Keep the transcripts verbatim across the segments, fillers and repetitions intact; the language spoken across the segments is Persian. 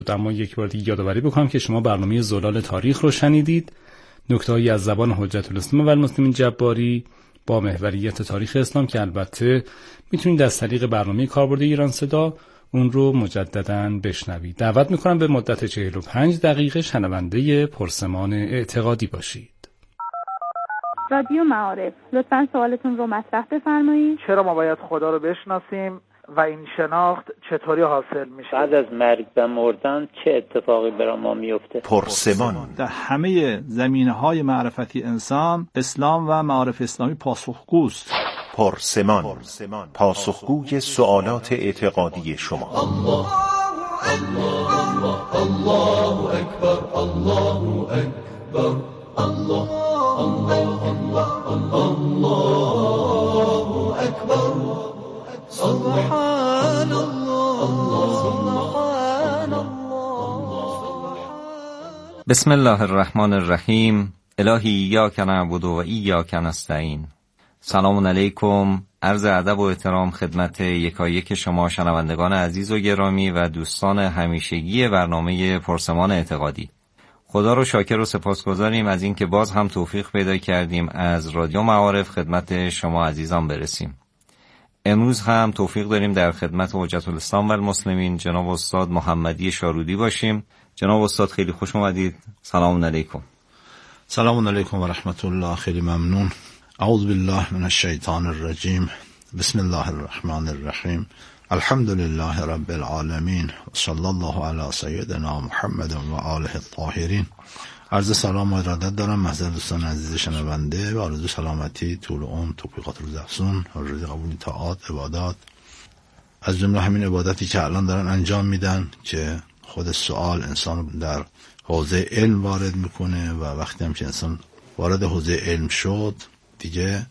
اما یک بار دیگه یادآوری بکنم که شما برنامه زلال تاریخ رو شنیدید، نکته‌هایی از زبان حجت الاسلام و المسلمین جباری با محوریت تاریخ اسلام که البته میتونید از طریق برنامه کاربرد ایران صدا اون رو مجدداً بشنوید. دعوت میکنم به مدت چهل و پنج دقیقه شنونده پرسمان اعتقادی باشید. رادیو معارف، لطفاً سوالتون رو مطرح بفرمایید. چرا ما باید خدا رو بشناسیم و این شناخت چطوری حاصل میشه؟ بعد از مرگ و مردن چه اتفاقی برای ما میفته؟ پرسمان. در همه زمینه‌های معرفتی انسان، اسلام و معارف اسلامی پاسخگوست. پرسمان، پاسخگوی سوالات اعتقادی شما. الله الله الله اکبر، الله اکبر، الله الله الله الله اکبر، سبحان الله سبحان الله. بسم الله الرحمن الرحیم. الهی ایاک نعبد و ایاک نستعین. سلام علیکم. عرض ادب و احترام خدمت یکایک شما شنوندگان عزیز و گرامی و دوستان همیشگی برنامه پرسمان اعتقادی. خدا رو شاکر و سپاسگزاریم از اینکه باز هم توفیق پیدا کردیم از رادیو معارف خدمت شما عزیزان برسیم. امروز هم توفیق داریم در خدمت حجت الاسلام و المسلمین جناب استاد محمدی شارودی باشیم. جناب استاد خیلی خوش اومدید. سلام علیکم. سلام علیکم و رحمت الله. خیلی ممنون. اعوذ بالله من الشیطان الرجیم. بسم الله الرحمن الرحیم. الحمد لله رب العالمین و صلی الله علی سیدنا محمد و آله الطاهرین. عرض سلام و ارادت دارم محضر دوستان عزیز شنونده و آرزو سلامتی، طول عمر، توفیقات روز افزون، آرزوی قبول طاعات، عبادات، از جمله همین عبادتی که الان دارن انجام میدن که خود سوال انسان در حوزه علم وارد میکنه و وقتی هم که انسان وارد حوزه علم شد دیگه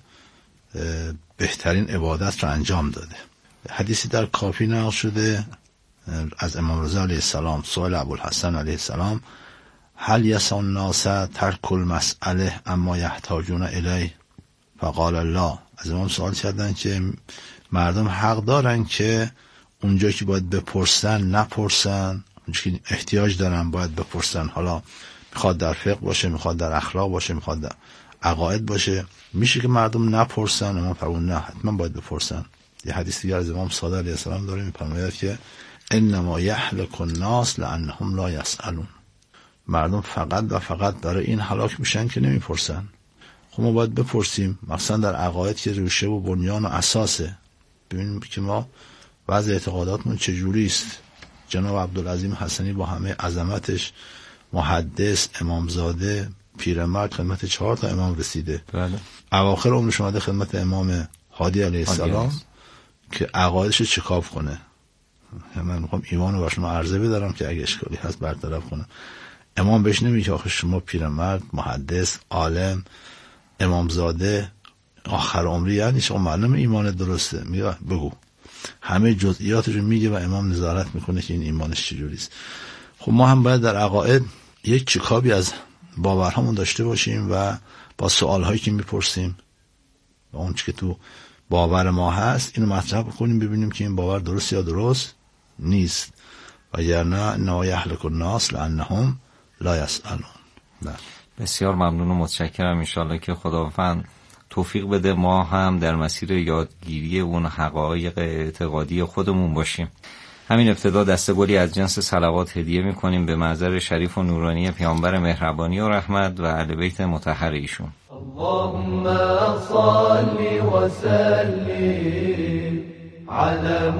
بهترین عبادت رو انجام داده. حدیثی در کافی نقل شده از امام رضا علیه السلام، سوال ابوالحسن علیه السلام: هل یسع الناس ترک المسئله اما یحتاجون الیه؟ فقال الله. از امام سوال کردن که مردم حق دارن که اونجا که باید بپرسن نپرسن، اونجا که احتیاج دارن باید بپرسن. حالا میخواد در فقه باشه، میخواد در اخلاق باشه، میخواد در عقاید باشه، میشه که مردم نپرسن؟ امام فرمود نه، حتما باید بپرسن. یه حدیث دیگر از امام صادق علیه السلام داره، میفرماید که انما یهلک الناس لانهم لا یسالون. مردم فقط و فقط داره این هلاک میشن که نمیپرسن. خب ما باید بپرسیم، مثلا در عقاید که ریشه و بنیان و اساسه. ببینیم که ما وضع اعتقاداتمون چجوری است. جناب عبدالعظیم حسنی با همه عظمتش، محدث، امامزاده، پیرمرد، خدمت چهار تا امام رسیده. بله. اواخر عمرش اومده خدمت امام هادی علیه السلام که عقایدش رو چکاپ کنه. من میخوام ایمان رو برشون عرضه بدارم که اگه اشکالی هست برطرف کنم. امام بهش نمیگه که آخه شما پیرمرد، محدث، عالم، امامزاده، آخر عمری یعنی شما معلوم ایمان درسته. میگه بگو. همه جزئیاتش رو میگه و امام نظارت میکنه که این ایمانش چجوری است. خب ما هم باید در عقاید یک چکابی از باورهامون داشته باشیم و با سوالهایی که میپرسیم و اون چی که تو باور ما هست اینو مطرح بکنیم، ببینیم که این باور درست یا درست نیست. وگرنه نه یهلک الناس لانهم لا یسالون. بسیار ممنون و متشکرم. انشالله که خداوند توفیق بده ما هم در مسیر یادگیری اون حقایق اعتقادی خودمون باشیم. همین ابتدا دسته‌گلی از جنس صلوات هدیه می‌کنیم به محضر شریف و نورانی پیامبر مهربانی و رحمت و اهل بیت مطهر ایشون. اللهم صل و سلم علی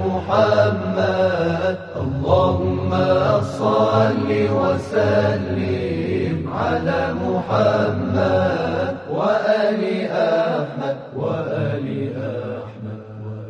محمد. اللهم صل و سلم علی محمد و آل احمد و آل احمد.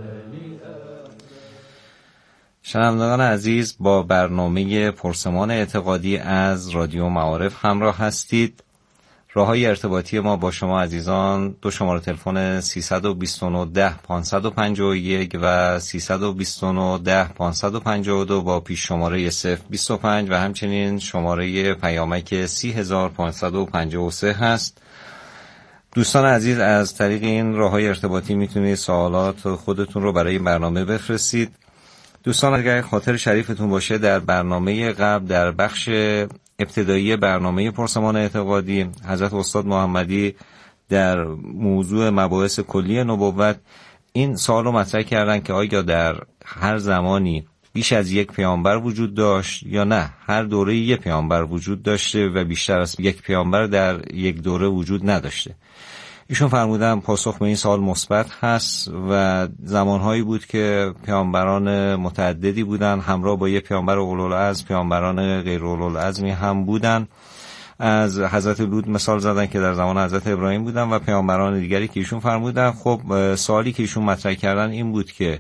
شنوندگان عزیز، با برنامه پرسمان اعتقادی از رادیو معارف همراه هستید. راههای ارتباطی ما با شما عزیزان دو شماره تلفن سیصد و بیست و نه ده پانصد و پنجاه و یک و سیصد و بیست و نه ده پانصد و پنجاه و دو با پیش شماره صفر بیست و پنج و همچنین شماره پیامک سی هزار پانصد و پنجاه و سه هست. دوستان عزیز، از طریق این راههای ارتباطی میتونید سوالات خودتون رو برای برنامه بفرستید. دوستان اگر خاطر شریفتون باشه در برنامه قبل در بخش ابتدایی برنامه پرسمان اعتقادی حضرت استاد محمدی در موضوع مباحث کلی نبوت این سوال رو مطرح کردن که آیا در هر زمانی بیش از یک پیامبر وجود داشت یا نه هر دوره یک پیامبر وجود داشته و بیشتر از یک پیامبر در یک دوره وجود نداشته. ایشون فرمودن پاسخ به این سوال مثبت هست و زمانهایی بود که پیامبران متعددی بودن، همراه با یک پیامبر اولوالعزم پیامبران غیر اولوالعزمی هم بودن. از حضرت لوط مثال زدن که در زمان حضرت ابراهیم بودن و پیامبران دیگری که ایشون فرمودن. خب سوالی که ایشون مطرح کردن این بود که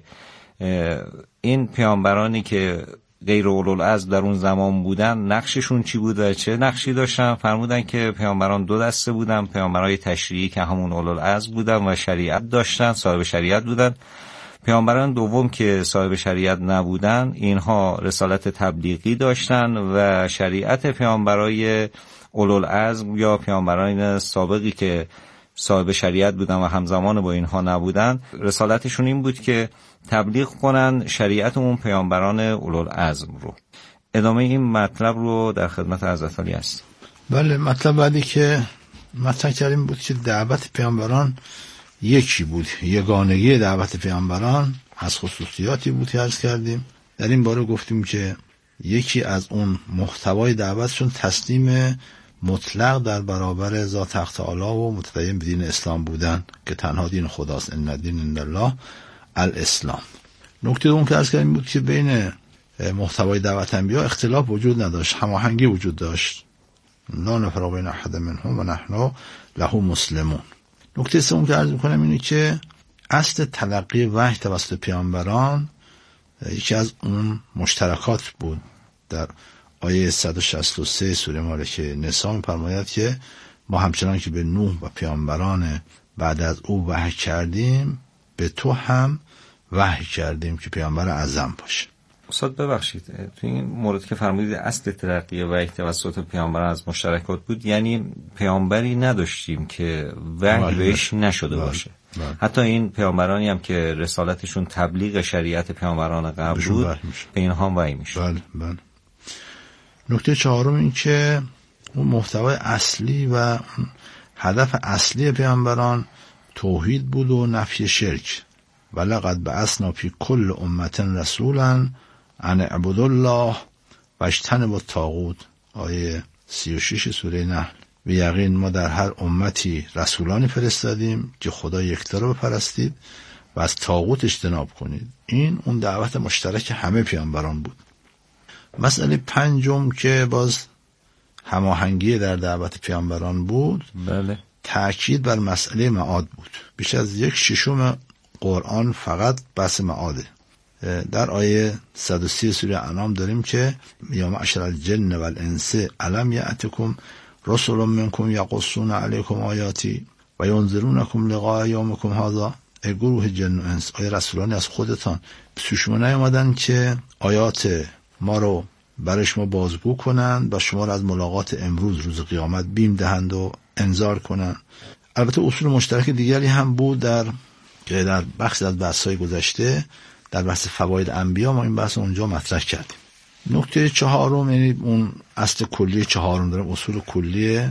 این پیامبرانی که غیر اولوالعزم در اون زمان بودن نقششون چی بود و چه نقشی داشتن؟ فرمودن که پیامبران دو دسته بودن، پیامبرای تشریعی که همون اولوالعزم بودن و شریعت داشتن، صاحب شریعت بودن. پیامبران دوم که صاحب شریعت نبودن، اینها رسالت تبلیغی داشتن و شریعت پیامبرای اولوالعزم یا پیامبران سابقی که صاحب شریعت بودن و همزمان با اینها نبودن، رسالتشون این بود که تبلیغ کنن شریعت اون پیامبران اولوالعزم رو. ادامه این مطلب رو در خدمت حضرت علی است. بله، مطلب بعدی که مطرح کردیم بود که دعوت پیامبران یکی بود، یگانگی دعوت پیامبران از خصوصیاتی بود که عرض کردیم. در این باره گفتیم که یکی از اون محتوای دعوتشون تسلیم مطلق در برابر ذات حق تعالی و متدین به دین اسلام بودن که تنها دین خداست، ان الدین عند الله الاسلام. نکته دوم که عرض کردیم بود که بین محتوای دعوت انبیا اختلاف وجود نداشت، هماهنگی وجود داشت. لا نفرق بین احد منهم و نحن له مسلمون. نکته سوم که عرض می‌کنم اینه که اصل تلقی وحی توسط پیامبران یکی از اون مشترکات بود. در آیه صد و شصت و سه سوره مالکه نساء می‌فرماید که ما همچنان که به نوح و پیامبران بعد از او وحی کردیم به تو هم وحی کردیم که پیامبر اعظم باشه. استاد ببخشید تو این مورد که فرمودید اصل تلقی وحی توسط پیامبر از مشترکات بود، یعنی پیامبری نداشتیم که وحی بهش نشده بله. باشه بله. حتی این پیامبرانی هم که رسالتشون تبلیغ شریعت پیامبران قبل بود به اینها هم وحی میشه. بله بله. نکته چهارم این که اون محتوای اصلی و هدف اصلی پیامبران توحید بود و نفی شرک. ولقد بعثنا فی کل امة رسولا ان اعبدوا الله و اجتنبوا الطاغوت. آیه سی و شش سوره نحل. به یقین ما در هر امتی رسولانی فرستادیم که خدا یکتا رو بپرستید و از طاغوت اجتناب کنید. این اون دعوت مشترک همه پیامبران بود. مسئله پنجم که باز هماهنگی در دعوت پیامبران بود، بله، تأکید بر مسئله معاد بود. بیش از یک ششم قرآن فقط بحث معاده. در آیه صد و سی سوره انعام داریم که یا معشر الجن والانس الم یأتکم رسل منکم یقصون علیکم آیاتی و ینذرونکم لقاء یومکم هذا. ای گروه جن و انس، آیا رسولانی از خودتان به شما نیامدن که آیات ما رو برای شما بازگو کنند و شما رو از ملاقات امروز روز قیامت بیم دهند و انذار کنند؟ البته اصول مشترک دیگری هم بود در که در بخش از بحث‌های گذشته در بحث فواید انبیا ما این بحث اونجا مطرح کردیم. نکته چهارم، یعنی اون اصل کلی چهارم داریم، اصول کلی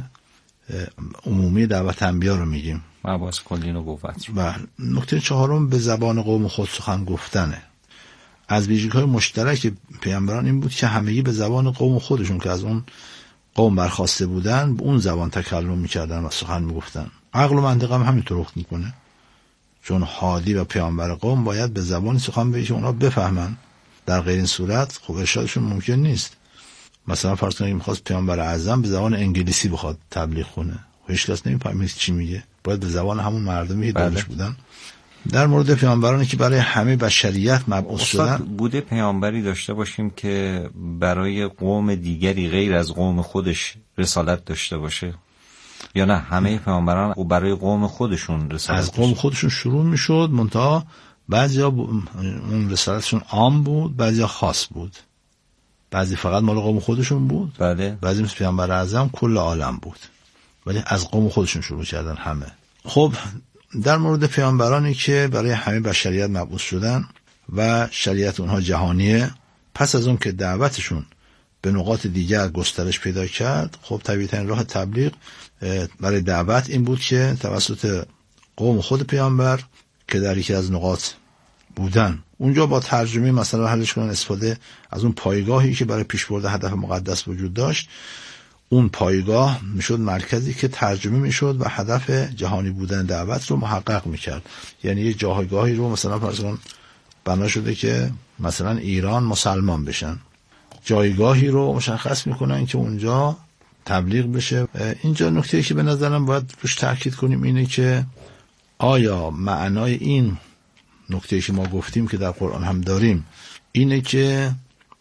عمومی دعوت انبیا رو میگیم، مباحث کلی نبوت. بله. نکته چهارم به زبان قوم خود سخن گفتنه. از ویژگی‌های مشترک پیامبران این بود که همگی به زبان قوم خودشون که از اون قوم برخواسته بودن به اون زبان تکلم میکردن و سخن میگفتن. عقل و منطق هم همینطور رخ میکنه، چون هادی و پیامبر قوم باید به زبانی سخن بگه که اونا بفهمن. در غیر این صورت خب ارشادشون ممکن نیست. مثلا فرض کنید میخواست پیامبر اعظم به زبان انگلیسی بخواد تبلیغ کنه، هیچ کس نمیفهمه چی میگه، باید به زبان همون مردمی که دورش بودن. در مورد پیامبرانی که برای همه بشریت مبعوث شدن، بوده پیامبری داشته باشیم که برای قوم دیگری غیر از قوم خودش رسالت داشته باشه، یا نه همه پیامبران برای قوم خودشون رسالت از قوم خودشون شروع میشد، منتها بعضیا اون رسالتشون عام بود، بعضیا خاص بود. بعضی فقط مال قوم خودشون بود، بله، بعضی مثل پیامبر اعظم کل عالم بود، ولی از قوم خودشون شروع کردن همه. خب در مورد پیامبرانی که برای همه بشریت مبعوث شدن، و شریعت اونها جهانیه. پس از اون که دعوتشون به نقاط دیگر گسترش پیدا کرد، خب طبیعتاً راه تبلیغ برای دعوت این بود که توسط قوم خود پیامبر که در یکی از نقاط بودن اونجا با ترجمه مثلا حلش کنن، استفاده از اون پایگاهی که برای پیشبرد هدف مقدس وجود داشت. اون پایگاه میشد مرکزی که ترجمه میشد و هدف جهانی بودن دعوت رو محقق میکرد. یعنی یه جایگاهی رو مثلا فرض کن بنا شده که مثلا ایران مسلمان بشن، جایگاهی رو مشخص میکنن که اونجا تبلیغ بشه. اینجا نکته‌ای که به نظرم باید روش تاکید کنیم اینه که آیا معنای این نکته‌ای که ما گفتیم که در قرآن هم داریم اینه که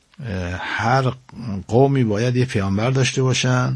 هر قومی باید یه پیامبر داشته باشن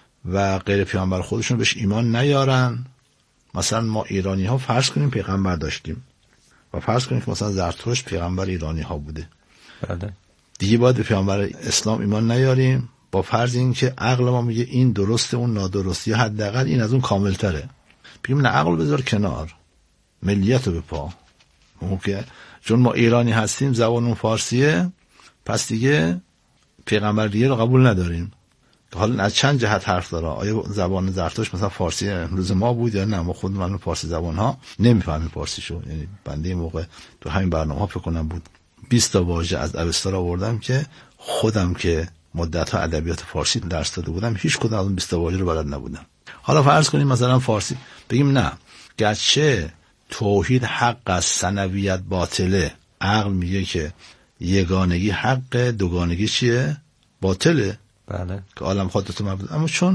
و غیر پیامبر خودشون بهش ایمان نیارن؟ مثلا ما ایرانی ها فرض کنیم پیغمبر داشتیم و فرض کنیم که مثلا زرتشت پیغمبر ایرانی ها بوده، بله دیگه باید به پیامبر اسلام ایمان نیاریم با فرض این که عقل ما میگه این درسته اون نادرسته یا حداقل این از اون کامل تره. بگیم نه، عقل بذار کنار، ملیت رو بپا. اون که چون ما ایرانی هستیم زبانمون فارسیه پس دیگه پیغمبر دیگه رو قبول نداریم. حالا از چند جهت حرف داره، آیا زبان زرتشت مثلا فارسی امروز ما بود یا نه؟ ما خود من فارسی زبان ها نمیفهمیم فارسیشو. یعنی بنده این موقع تو همین برنامه ها فکر کنم بود بیست تا واژه از اوستا آوردم که خودم که مدت ها ادبیات فارسی درس داده بودم هیچ کدوم از اون بیست تا واژه رو بلد نبودم. حالا فرض کنیم مثلا فارسی بگیم نه، گرچه توحید حق است، ثنویت باطله، عقل میگه که یگانگی حق، دوگانگی چیه؟ باطله. بله که عالم خودت مبود. اما چون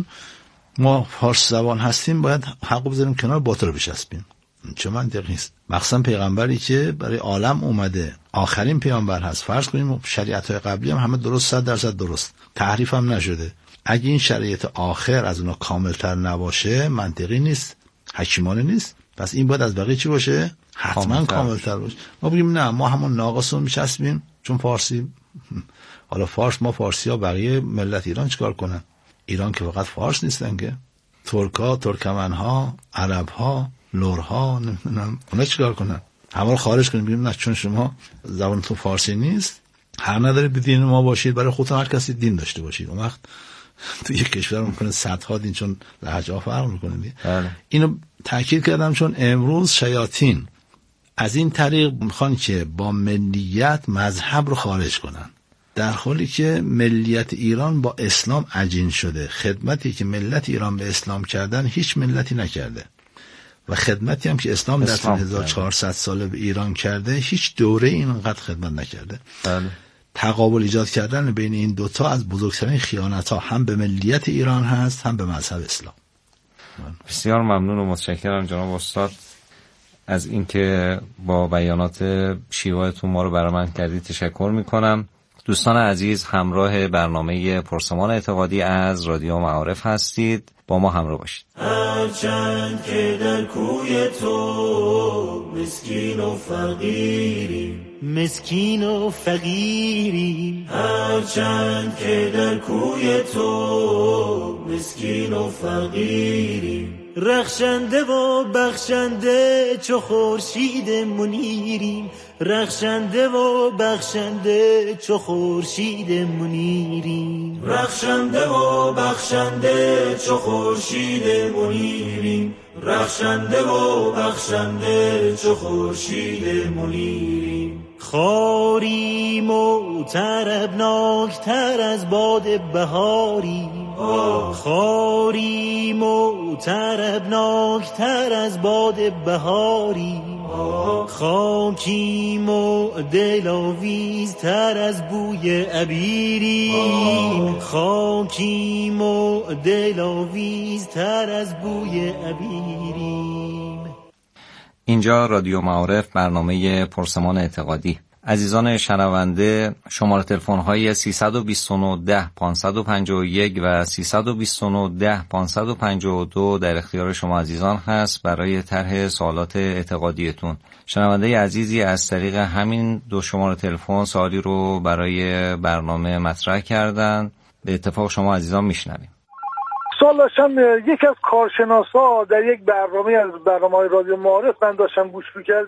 ما فارس زبان هستیم باید حق بذاریم کنار، باطل رو بچسبیم. چه منطقی است؟ مخصوصا پیغمبری که برای عالم اومده، آخرین پیامبر هست. فرض کنیم شریعت های قبلی هم همه درست، صد درصد درست، تحریف هم نشده. اگه این شریعت آخر از اونها کاملتر نباشه منطقی نیست، حکیمانه نیست. پس این باید از بقیه چی باشه؟ حتما کاملتر باشه. ما بگیم نه، ما همون ناقص رو میچسبیم چون فارسی. حالا فارس، ما فارسی ها بقیه ملت ایران چیکار کنن؟ ایران که فقط فارس نیستن که، ترک ها، ترکمن ها، عرب ها، لور ها، نمیدونم اونا چیکار کنن؟ همه رو خارج کنیم بگیم نه چون شما زبانتون فارسی نیست حق نداره به دین ما باشید، برای خودتون هر کسی دین داشته باشید. اون وقت تو یک کشور ممکنه صدها دین، چون لهجه ها فرق میکنه. اینو تاکید کردم چون امروز شیاطین از این طریق میخوان که با ملیت مذهب رو خارج کنن، در حالی که ملیت ایران با اسلام عجین شده. خدمتی که ملت ایران به اسلام کردن هیچ ملتی نکرده و خدمتی هم که اسلام در سال هزار و چهارصد ساله به ایران کرده هیچ دوره اینقدر خدمت نکرده. بله. تقابل ایجاد کردن بین این دوتا از بزرگترین خیانت ها هم به ملیت ایران هست هم به مذهب اسلام. بسیار ممنون و متشکرم جناب استاد از اینکه با بیانات شیوایتون ما رو برآمد کردید. تشکر میکنم. دوستان عزیز، همراه برنامه پرسمان اعتقادی از رادیو معارف هستید، با ما همراه باشید. هرچند که در کوی تو مسکین و فقیریم، مسکین و فقیریم، هرچند که در کوی تو مسکین و فقیریم، رخشنده و بخشنده چو خورشید منیریم، رخشنده و بخشنده چو خورشید منیریم، رخشنده و بخشنده چو خورشید منیریم، رخشنده و بخشنده چو خورشید منیریم. خاریم و طربناکتر از باد بهاریم، خاریم و طربناکتر از باد بهاریم، خاکیم و دلاویزتر از بوی عبیریم، خاکیم و دلاویزتر از بوی عبیریم. اینجا رادیو معارف، برنامه پرسمان اعتقادی. عزیزان شنونده، شماره تلفن های سیصد و بیست و نه ده پانصد و پنجاه و یک و سیصد و بیست و نه ده پانصد و پنجاه و دو در اختیار شما عزیزان هست برای طرح سوالات اعتقادیتون. شنونده عزیزی از طریق همین دو شماره تلفن سوالی رو برای برنامه مطرح کردن. به اتفاق شما عزیزان میشنویم. سوال داشتم، یکی از کارشناسا در یک برنامه از برنامه‌های رادیو معارف من داشتم گوش می‌کردم،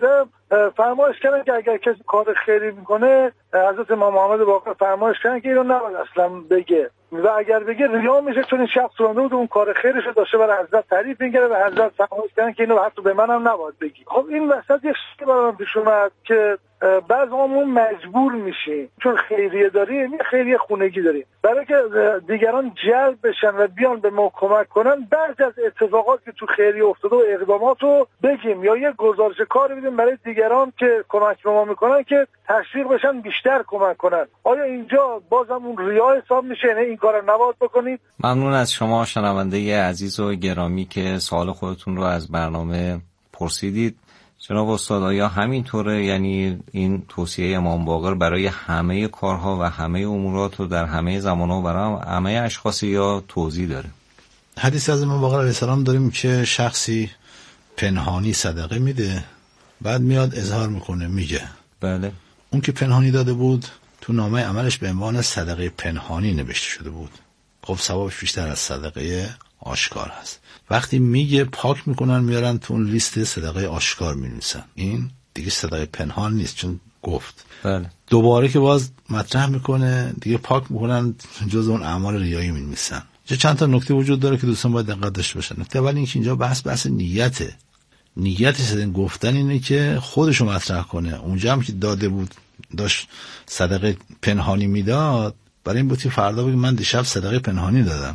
فرمایش کردن که اگر کسی کار خیری میکنه، حضرت امام محمد باقر فرمایش کردن که اینو نباید اصلا بگه و اگر بگه ریا میشه، چون این شخص رونده بود اون کار خیرش رو داشته برای حضرت تعریف می‌کرد و حضرت فرمایش کردن که اینو حتی به منم نباید بگی. خب این وسط یک چیزی برام پیش اومد که بعضیامون مجبور میشیم چون خیریه داریم، یه خیریه خونگی داریم، برای که دیگران جلب بشن و بیان به ما کمک کنن، بعضی از اتفاقات که تو خیریه افتاده و اقدامات رو بگیم یا یه گزارش کار بدیم برای دیگران که کمک به ما میکنن که تشویق بشن بیشتر کمک کنن. آیا اینجا بازم اون ریا حساب میشه؟ نه این کارو نباید بکنید. ممنون از شما شنونده عزیز و گرامی که سوال خودتون رو از برنامه پرسیدید. جناب استاد، آیا همینطوره؟ یعنی این توصیه امام باقر برای همه کارها و همه امورات و در همه زمانها برای همه اشخاص یا توضیح داره؟ حدیث از امام باقر علیه السلام داریم که شخصی پنهانی صدقه میده، بعد میاد اظهار میکنه میگه. بله. اون که پنهانی داده بود تو نامه عملش به عنوان صدقه پنهانی نوشته شده بود. خب ثوابش بیشتر از صدقه آشکار هست. وقتی میگه پاک میکنن میارن تو اون لیست صدقه آشکار مینویسن. این دیگه صدقه پنهان نیست چون گفت. بله. دوباره که باز مطرح میکنه دیگه پاک میکنن جز اون اعمال ریایی مینویسن. چه چند تا نکته وجود داره که دوستان باید دقت داشته باشن. نکته اول اینکه اینجا بحث بحث نیته. نیتش این گفتن اینه که خودشو مطرح کنه. اونجا هم که داده بود داشت صدقه پنهانی میداد، برای این بود که فردا بگه من دیشب صدقه پنهانی دادم.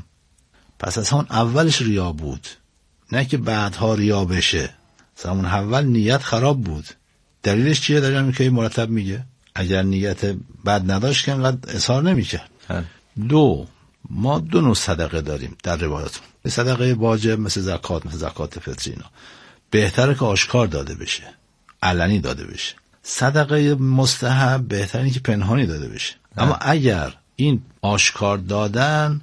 پس از همون اولش ریا بود، نه که بعدها ریا بشه. از همون اول نیت خراب بود. دلیلش چیه؟ در همین که مرتب میگه اگر نیت بد نداشت که انقدر اظهار نمیکرد. دو، ما دو نوع صدقه داریم در روایاتون. صدقه واجب مثل زکات، مثل زکات فطری، اینا بهتره که آشکار داده بشه، علنی داده بشه. صدقه مستحب بهتره که پنهانی داده بشه. اه. اما اگر این آشکار دادن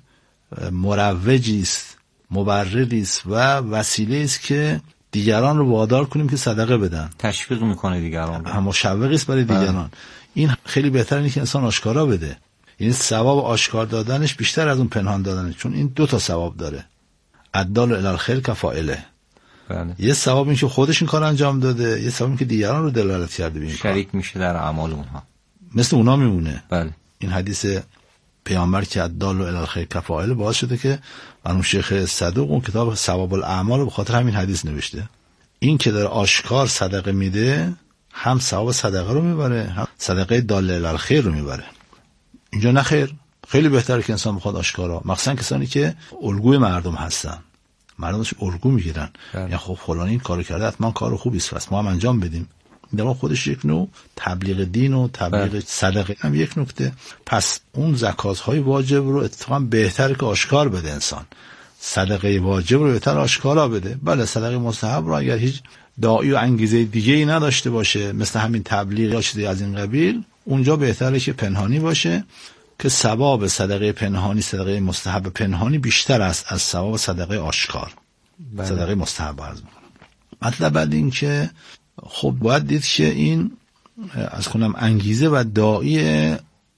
مروجی است، مبرری است و وسیله است که دیگران رو وادار کنیم که صدقه بدن، تشویق میکنه دیگران، هم مشوقی است برای دیگران. اه. این خیلی بهتره اینه که انسان آشکارا بده. یعنی ثواب آشکار دادنش بیشتر از اون پنهان دادنش، چون این دو تا ثواب داره. الدال علی الخیر کفاعله. بله. یه ثواب این که خودش این کار انجام داده، یه ثواب این که دیگران رو دلالت کرده به این کار، شریک میشه در اعمال اونها، مثل اونا میمونه. بله. این حدیث پیامبر که الدال علی الخیر کفاعله باعث شده که مرحوم شیخ صدوق اون کتاب ثواب الاعمال رو به خاطر همین حدیث نوشته. این که در آشکار صدقه میده هم ثواب صدقه رو میبره، هم صدقه دال علی الخیر رو میبره. اینجا نه خیر، خیلی بهتره که انسان بخواد آشکارا، مخصوصا کسانی که الگوی مردم هستن، مردمش الگو میگیرن. یعنی خب فلان این کارو کرده حتما کار خوبی است، پس ما هم انجام بدیم. در واقع خودش یک نوع تبلیغ دین و تبلیغ بله. صدقه هم یک نکته. پس اون زکات‌های واجب رو اتفاقا بهتره که آشکار بده انسان. صدقه واجب رو بهتر آشکارا بده. بله صدقه مستحب رو اگر هیچ داعی و انگیزه دیگه‌ای نداشته باشه، مثل همین تبلیغ یا چیزی از این قبیل، اونجا بهتره که پنهانی باشه که ثواب صدقه پنهانی، صدقه مستحب پنهانی بیشتر است از ثواب صدقه آشکار. بله. صدقه مستحب عرض می‌کنم. مطلب بعد این که خب باید دید که این از کنم انگیزه و داعی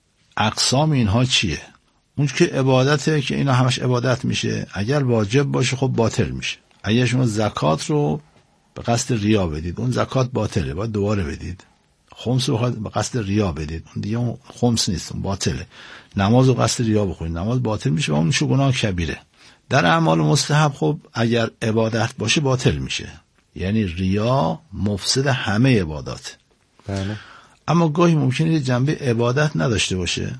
اقسام اینها چیه. اون که عبادته که اینا همش عبادت میشه، اگر واجب باشه خب باطل میشه. اگر شما زکات رو به قصد ریا بدید اون زکات باطله، باید دوباره بدید. خمس رو به قصد ریا بدید اون دیگه اون خمس نیست، اون باطله. نماز رو قصد ریا بخونید نماز باطل میشه و اون شو گناه کبیره. در اعمال مستحب خب اگر عبادت باشه باطل میشه، یعنی ریا مفسد همه عبادات. بله. اما گاهی ممکنه جنبه عبادت نداشته باشه،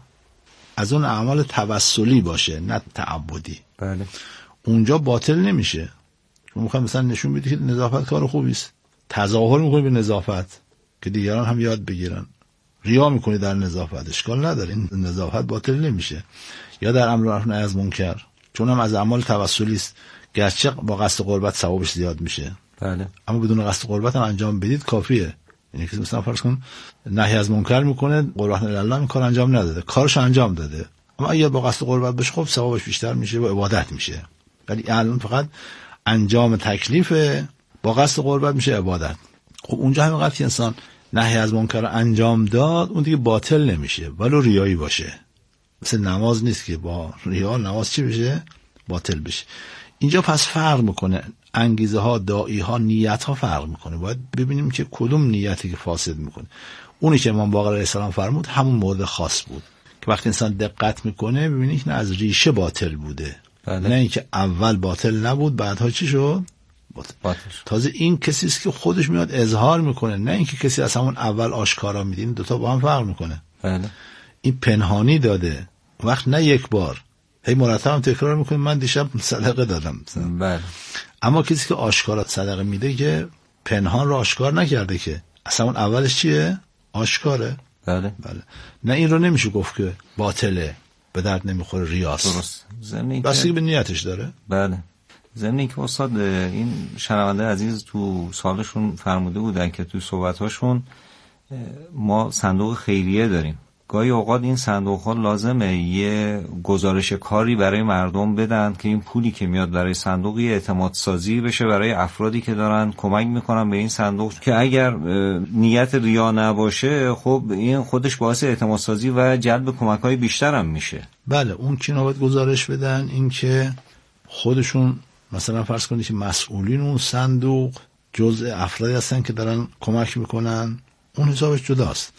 از اون اعمال توسلی باشه نه تعبدی. بله. اونجا باطل نمیشه. شما میخواید مثلا نشون بدید که نظافت کار خوبی است، تظاهر میکنید به نظافت که دیگران هم یاد بگیرن، ریا میکنید در نظافت، اشکال نداره، این نظافت باطل نمیشه. یا در امر معروف نهی از منکر، چون هم از اعمال توسلی است، گرچه با قصد قربت ثوابش زیاد میشه. بله. اما بدون قصد قربت هم انجام بدید کافیه. یعنی که مثلا فرض کن نهی از منکر میکنه، قربت الله این کار انجام نداده، کارش انجام داده، اما اگر با قصد قربت بشه خب ثوابش بیشتر میشه و عبادت میشه. ولی الان فقط انجام تکلیف با قصد قربت میشه عبادت. خب اونجا همین وقتی انسان نهی از منکر انجام داد اون دیگه باطل نمیشه ولو ریایی باشه. مثل نماز نیست که با ریا نماز چی بشه؟ باطل بشه. اینجا پس فرق میکنه، انگیزه ها، داعی ها، نیت ها فرق میکنه. باید ببینیم که کدوم نیتی که فاسد میکنه. اونی که امام باقر علیه السلام فرمود همون مورد خاص بود که وقتی انسان دقت میکنه ببینید که نه از ریشه باطل بوده. بله. نه اینکه اول باطل نبود بعدها چی شد؟ باطل. باطل. تازه این کسی است که خودش میاد اظهار میکنه، نه اینکه کسی از همون اول آشکارا میدین. دو تا با هم فرق میکنه. بله. این پنهانی داده، وقت نه یک بار، هی مرتب هم تکرار میکنه من دیشب صدقه دادم. بله. اما کسی که آشکارا صدقه میده که پنهان رو آشکار نکرده، که اصلا اون اولش چیه؟ آشکاره. بله. بله. نه این رو نمیشه گفت که باطله، به درد نمیخوره، ریاست. درست. بس که به نیتش داره. بله. ضمن که استاد این شنونده عزیز تو سالشون فرموده بودن که تو صحبتاشون ما صندوق خیریه داریم. گاهی اوقات این صندوق ها لازمه یه گزارش کاری برای مردم بدن که این پولی که میاد برای صندوقی اعتماد سازی بشه برای افرادی که دارن کمک میکنن به این صندوق، که اگر نیت ریا نباشه خب این خودش باعث اعتماد سازی و جلب کمک های بیشتر هم میشه. بله. اون که باید گزارش بدن این که خودشون مثلا فرض کنید که مسئولین اون صندوق جزء افرادی هستن که دارن کمک میکنن، اون حسابش جداست.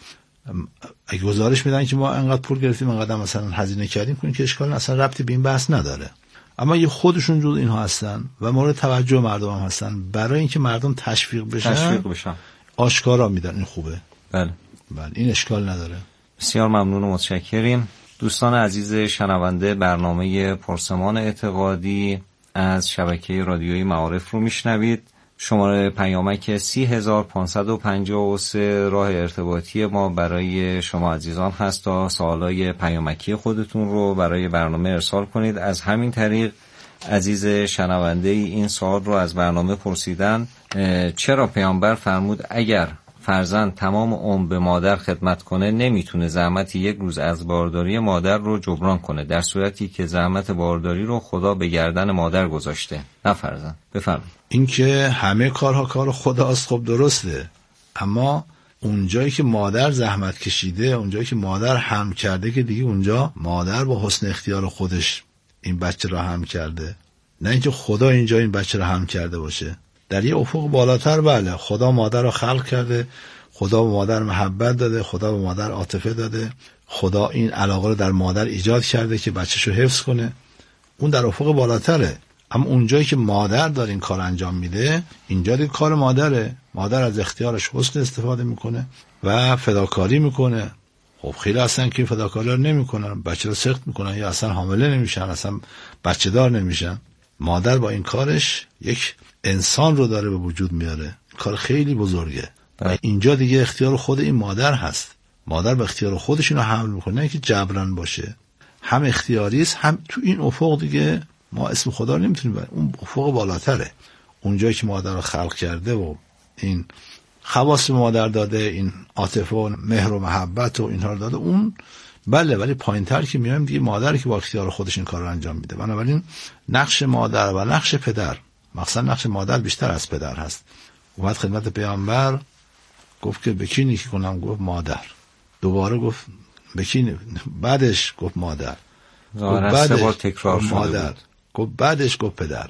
اگه گزارش میدن که ما انقدر پول گرفتیم انقدر مثلا هزینه کردیم کنیم که اشکال اصلا ربطی به این بحث نداره. اما یه خودشون جزء اینها هستن و مورد توجه مردم هم هستن، برای اینکه مردم تشویق بشن تشویق بشن آشکارا میدن. این خوبه. بله. بله این اشکال نداره. بسیار ممنون و متشکریم. دوستان عزیز شنونده برنامه پرسمان اعتقادی از شبکه رادیویی معارف رو میشنوید. شماره پیامک سی هزار پانصد و پنجاه و سه راه ارتباطی ما برای شما عزیزان هست تا سوالای پیامکی خودتون رو برای برنامه ارسال کنید. از همین طریق عزیز شنونده این سوال رو از برنامه پرسیدن: چرا پیامبر فرمود اگر فرزند تمام عمر به مادر خدمت کنه نمیتونه زحمت یک روز از بارداری مادر رو جبران کنه، در صورتی که زحمت بارداری رو خدا به گردن مادر گذاشته نه فرزند؟ بفرمایید. این که همه کارها کار خداست، خب درسته، اما اونجایی که مادر زحمت کشیده، اونجایی که مادر حمل کرده، که دیگه اونجا مادر با حسن اختیار خودش این بچه را حمل کرده، نه اینکه خدا اینجا این بچه را حمل کرده باشه. در یه افق بالاتر بله خدا مادر رو خلق کرده، خدا به مادر محبت داده، خدا به مادر عاطفه داده، خدا این علاقه رو در مادر ایجاد کرده که بچه‌شو حفظ کنه. اون در افق بالاتره. اما اونجایی که مادر داره این کار انجام میده، اینجا دیگه کار مادره. مادر از اختیارش حسن استفاده میکنه و فداکاری میکنه. خب خیلی اصلا که فداکاری رو نمیکنن، بچه رو سخت میکنن یا اصلا حامله نمیشن، اصلا بچه دار نمیشن. مادر با این کارش یک انسان رو داره به وجود میاره. کار خیلی بزرگه. و اینجا دیگه اختیار خود این مادر هست. مادر به اختیار خودش اینو حمل میکنه، نه که جبران باشه. هم اختیاری است، هم تو این افق دیگه ما اسم خدا رو نمیتونیم ببریم. اون افق بالاتره. اونجایی که مادر رو خلق کرده و این خواص مادر داده، این عاطفه و مهر و محبت و اینها رو داده، اون بله. ولی پایین‌تر که میایم دیگه مادر که با اختیار خودش این کار رو انجام میده. بنابراین نقش مادر و نقش پدر، مخصوصا نقش مادر بیشتر از پدر هست. اومد خدمت پیامبر گفت که بکی نیکی کنم، گفت مادر. دوباره گفت بکی، بعدش گفت مادر، گفت بعدش تکرار مادر، گفت بعدش گفت پدر.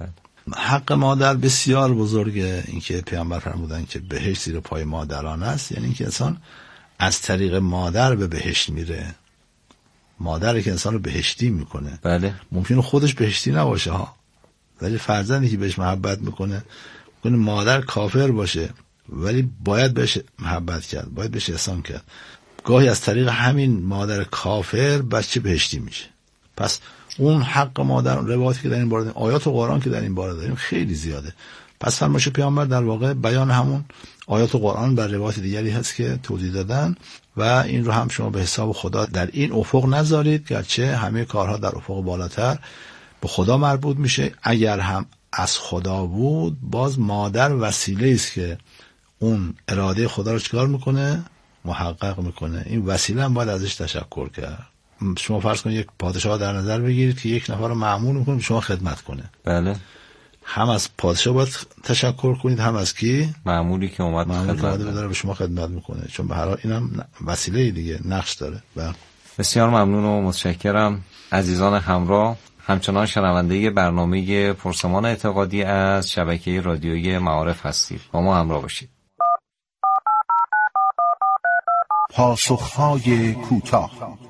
حق مادر بسیار بزرگه. اینکه پیامبر فرمودن که بهشت زیر پای مادران است، یعنی اینکه انسان از طریق مادر به بهشت میره. مادری که انسان رو بهشتی میکنه. بله. ممکنه خودش بهشتی نباشه ها، ولی فرزندی که بهش محبت میکنه، ممکنه مادر کافر باشه ولی باید بهش محبت کرد، باید بهش احسان کرد. گاهی از طریق همین مادر کافر بچه بهشتی میشه. پس اون حق مادر، روایاتی که در این باره داریم، آیات و قرآن که در این باره داریم خیلی زیاده. پس فرمایش پیامبر در واقع بیان همون آیات و قرآن بر روایات دیگری هست که توضیح دادن و این رو هم شما به حساب خدا در این افق نذارید، گرچه همه کارها در افق بالاتر به خدا مربوط میشه. اگر هم از خدا بود، باز مادر وسیله است که اون اراده خدا رو چکار میکنه؟ محقق میکنه. این وسیله هم باید ازش تشکر کرد. شما فرض کنید یک پادشاه در نظر بگیرید که یک نفر رو مأمور میکنه به شما خدمت کنه. بله. هم از پادشاه باید تشکر کنید، هم از کی؟ مأموری که اومد خدمت داره به شما خدمت میکنه، چون به هر حال اینم وسیله دیگه، نقش داره. بله. بسیار ممنون و متشکرم عزیزان همراه. همچنان شنونده برنامه پرسمان اعتقادی از شبکه رادیویی معارف هستید. با ما همراه باشید. پاسخهای کوتاه.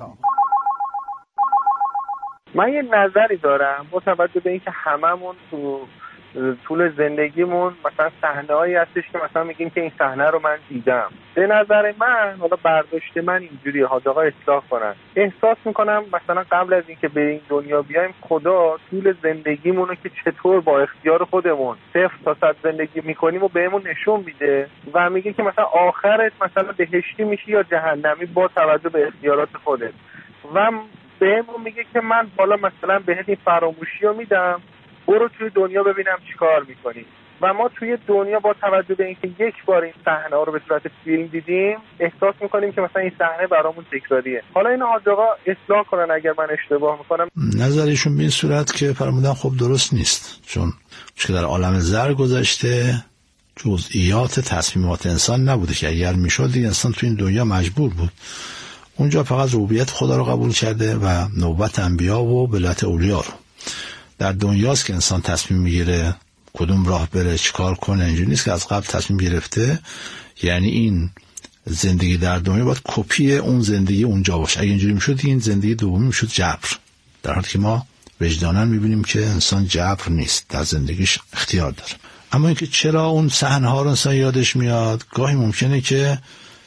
من یه نظری دارم با توجه به اینکه هممون تو طول زندگیمون مثلا صحنه‌هایی هستش که مثلا میگیم که این صحنه رو من دیدم. به نظر من، حالا برداشت من اینجوریه، حاج آقا اصلاح کنن، احساس میکنم مثلا قبل از اینکه به این دنیا بیایم خدا طول زندگیمون رو که چطور با اختیار خودمون صفر تا صد زندگی میکنیم و بهمون نشون میده و میگه که مثلا آخرت مثلا بهشتی میشی یا جهنمی با توجه به اختیارات خودت و بهمون میگه که من بالا مثلا بهت این فراموشی رو میدم، برو توی دنیا ببینم چی کار میکنی. و ما توی دنیا با توجه به اینکه یک بار این صحنه ها رو به صورت فیلم دیدیم احساس میکنیم که مثلا این صحنه برامون تکراریه. حالا این حاج آقا اصلاح کنن اگر من اشتباه میکنم. نظرشون به این صورت که فرمودن خب درست نیست، چون که در عالم زر گذشته جزئیات تصمیمات انسان نبوده که اگر میشد دیگه انسان توی این دنیا مجبور بود. اونجا فقط ربوبیت خدا رو قبول کرده و نوبت انبیا و ولایت اولیا رو. در دنیاست که انسان تصمیم میگیره کدوم راه بره، چیکار کنه. اینجوری نیست که از قبل تصمیم گرفته. یعنی این زندگی در دنیا باید کپی اون زندگی اونجا باشه. اگه اینجوری میشد این زندگی دومی میشد جبر، در حالی که ما وجداناً میبینیم که انسان جبر نیست، در زندگیش اختیار داره. اما اینکه چرا اون صحنه‌ها رو انسان یادش میاد، گاهی ممکنه که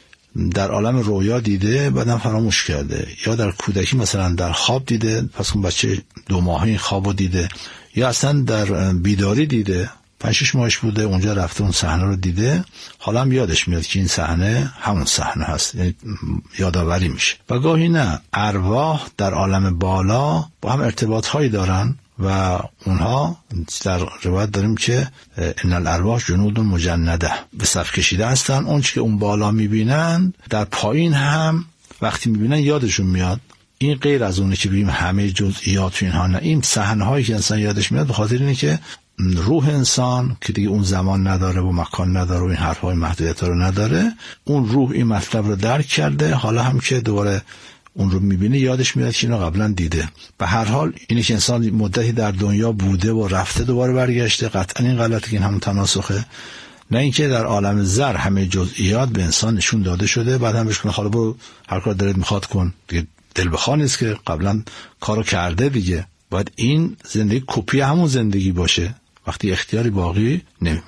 در عالم رویا دیده بعدم فراموش کرده، یا در کودکی مثلا در خواب دیده، پس اون بچه دو ماهه این خوابو دیده، یا اصلا در بیداری دیده، پنج شش ماهش بوده اونجا رفته اون صحنه رو دیده، حالا هم یادش میاد که این صحنه همون صحنه هست، یعنی یادآوری میشه. و گاهی نه، ارواح در عالم بالا با هم ارتباط هایی دارن و اونها در روایت داریم که ان الارواح جنود مجنده، به صف کشیده هستن. اون چی که اون بالا میبینن در پایین هم وقتی میبینن یادشون میاد. این غیر از اونه که بگیم همه جزئیات اینها، نه، این صحنه هایی که انسان یادش میاد به خاطر اینه که روح انسان که دیگه اون زمان نداره و مکان نداره و این حرفای محدودیت رو نداره، اون روح این مطلب رو درک کرده، حالا هم که دوباره اون رو میبینه یادش میاد که اینو قبلا دیده. به هر حال اینه که انسان مدتی در دنیا بوده و رفته دوباره برگشته، قطعا این غلطه که این همون تناسخه، نه اینکه در عالم زر همه جزئیات به انسان نشون داده شده بعد هم بهش کنه حالا برو هر کار دلت میخواد کن دیگه. دل بخواه نیست که قبلا کارو کرده دیگه. باید این زندگی کپی همون زندگی باشه وقتی اختیاری باقی نمیمونه.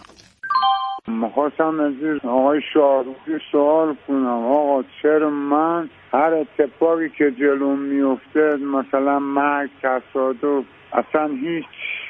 میخواستم از آقای شاهروخی سوال کنم، آقا چرا من هر اتفاقی که جلوم میفته، مثلا مرگ، تصادف، اصلا هیچ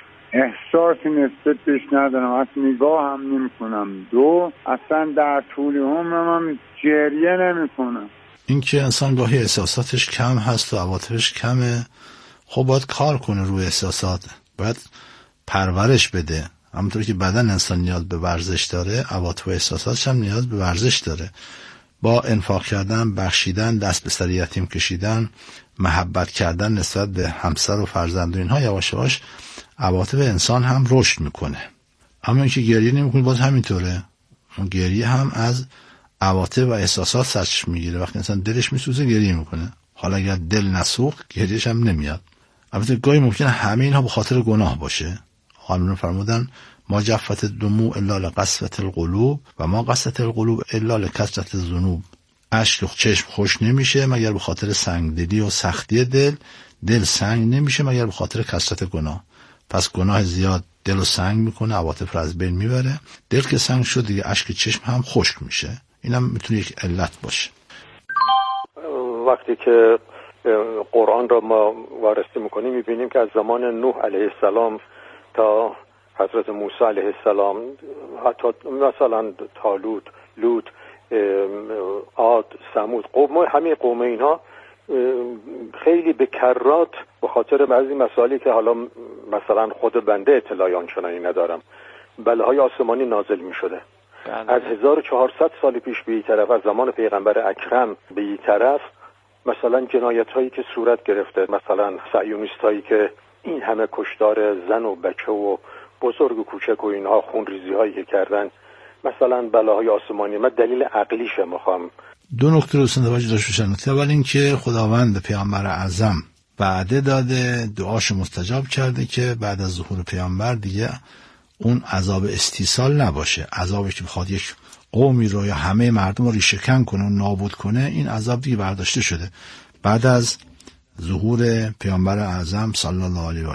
احساسی نسبت بهش ندارم، اصلا نگاه هم نمی کنم. دو، اصلا در طول عمرم هم گریه نمی کنم. این که انسان گاهی احساساتش کم هست و عواطفش کمه، خب باید کار کنه روی احساسات، باید پرورش بده. همونطور که بدن انسان نیاز به ورزش داره، عواطف و احساساتش هم نیاز به ورزش داره. با انفاق کردن، بخشیدن، دست به سر یتیم کشیدن، محبت کردن نسبت به همسر و فرزند و اینها، یواش یواش عواطف انسان هم رشد میکنه. اما اینکه گریه نمیکنه باز همینطوره. اون گریه هم از عواطف و احساسات سرچشمه میگیره. وقتی انسان دلش میسوزه گریه میکنه. حالا اگر دل نسوخت گریهش هم نمیاد. البته گاهی ممکنه همه اینها به خاطر گناه باشه. قانون فرمودن ما جفت الدموع الا لقسوة القلوب و ما قسوة القلوب الا لکثرة الذنوب. اشک چشم خوش نمیشه مگر به خاطر سنگدلی و سختی دل، دل سنگ نمیشه مگر به خاطر کثرت گناه. پس گناه زیاد دل رو سنگ میکنه، عواطف رو از بین میبره. دل که سنگ شد دیگه اشک چشم هم خشک میشه. اینم میتونه یک علت باشه. وقتی که قرآن را ما وارسی میکنیم میبینیم که از زمان نوح علیه السلام تا حضرت موسی علیه السلام، حتی مثلا طالوت، لوط، عاد، ثمود، قوم، همه قوم اینها خیلی به کرات به خاطر بعضی مسائلی که حالا مثلا خود بنده اطلاعی آنچنانی ندارم، بلاهای آسمانی نازل می شده. از هزار و چهارصد سال پیش به این طرف، از زمان پیغمبر اکرم به این طرف، مثلا جنایت هایی که صورت گرفته، مثلا صهیونیست هایی که این همه کشتار زن و بچه و بزرگ و کوچک و اینها، خونریزی هایی که کردن، مثلا بلاهای آسمانی. من دلیل عقلیشه میخوام. دو نکته رو سنده باید داشته باشن. اول این که خداوند پیامبر اعظم وعده داده، دعاشو مستجاب کرده که بعد از ظهور پیامبر دیگه اون عذاب استیصال نباشه. عذابی که بخواد یک قومی رو یا همه مردم رو ریشه‌کن کنه و نابود کنه، این عذاب دیگه برداشته شده بعد از ظهور پیامبر اعظم صلی الله علیه و